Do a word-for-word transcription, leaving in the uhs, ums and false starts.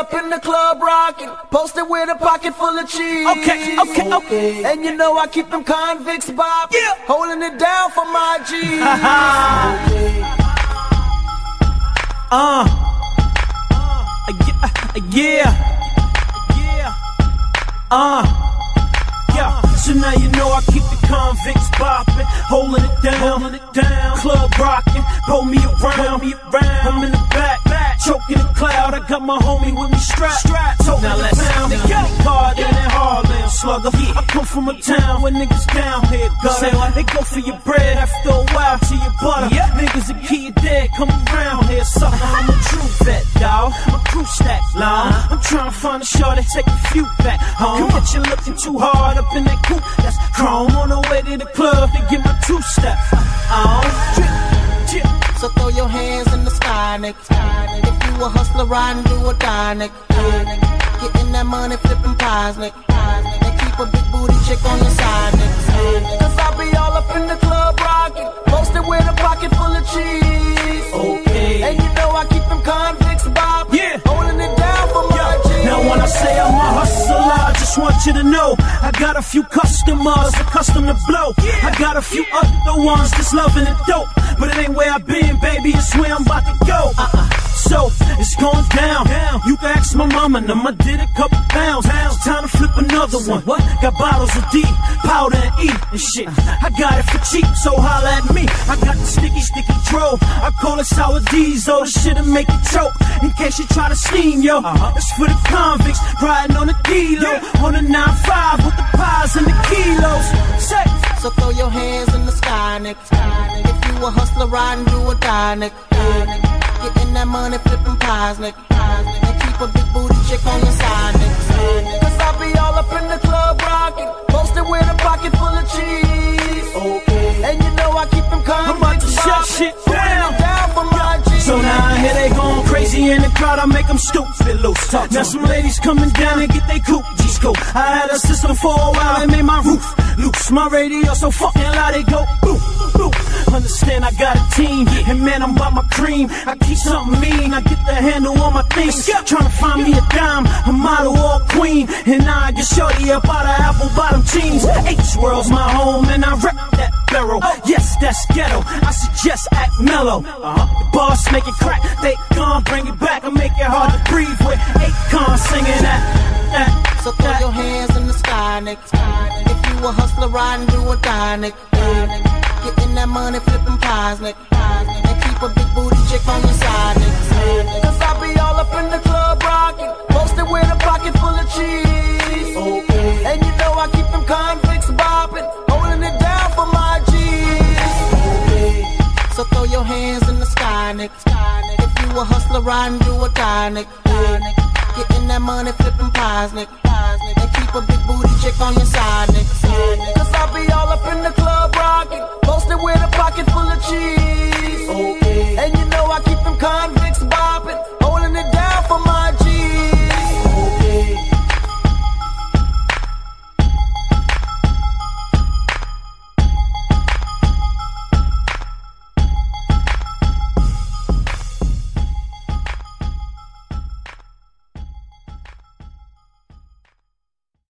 up in the club rocking, posted with a pocket full of cheese. Okay, okay, okay. And you know I keep them convicts bopping, yeah. holding it down for my G's. okay. Uh, uh, yeah, yeah, uh, yeah. So now you know I keep the convicts bopping, holding it down, holding it down. Club rocking, roll me around, me around. I'm in the back, back, choking the cloud. I got my homie with me strapped, strapped. Now let's pound it, harder than Harlem Slugger. I come from a town where niggas down here gutter. They go for your bread after a while to your butter. Niggas that keep you dead, come around here, sucker. I'm a true vet, dawg. My crew stack long. I'm trying to find a shot that take a few back home. But you're looking too hard up in that coupe. That's chrome on the way to the club to get my two step on. So throw your hands in the sky, nigga. If you a hustler, riding, do or die, nigga. Getting that money, flipping pies, nigga. And keep a big booty chick on your side, nigga. Cause I be all up in the club rocking, posted with a pocket full of cheese. Okay. And you know I keep them convicts bopping, yeah. holding it down for my G's. Now when I say I'm a hustler, I just want you to know I got a few customers accustomed to blow. Yeah. I got a few other ones that's loving it dope, but it ain't where I've been, baby, it's where I'm about to go. Uh-uh. So, it's going down. down. You can ask my mama, and I did a couple pounds. pounds. Time to flip another one. What? Got bottles of D, powder and E and shit. I got it for cheap, so holla at me. I got the sticky, sticky dro. I call it sour diesel. The shit'll make you choke in case you try to steam, yo. Uh-huh. It's for the convicts riding on the kilo. Yeah. On the nine five with the pies and the kilos. Say. So throw your hands in the sky, nigga. If you a hustler, riding, do or die, nigga. Getting that money, flipping pies, nigga. And keep a big booty chick on your side, nigga. Cause I be all up in the club rocking, posted with a pocket full of cheese. Okay. And you know I keep them convicts. I'm about to shut shit down. down for my G's. So now I hear they going crazy in the crowd, I make them stupid loose. Talk now some ladies coming down and get they coochies cool. I had a system for a while, they made my roof loose. My radio so fucking loud, they go boop, boop. Understand I got a team, and man I'm about my cream. I keep something mean, I get the handle on my things. Trying to find me a dime, a model or a queen. And now I get shorty up out of apple bottom jeans. H-World's my home and I rep that barrel. Yes, that's ghetto, I suggest act mellow. Uh-huh. The boss make it crack, they gon' bring it back. I make it hard to breathe with Akon singing that, that. So throw your hands in the sky, nigga. If you a hustler, riding, do or die, nigga. Getting that money, flipping pies, nigga. And keep a big booty chick on your side, nigga. Cause I be all up in the club rocking, posted with a pocket full of cheese. Okay. And you know I keep them convicts bopping, holding it down for my G's. Okay. So throw your hands in the sky, nigga. If you a hustler, riding, do or die, nigga. Getting that money, flipping pies, nigga. And keep a big booty chick on your side, nigga. Cause I be all up in the club rocking, posted with a pocket full of cheese.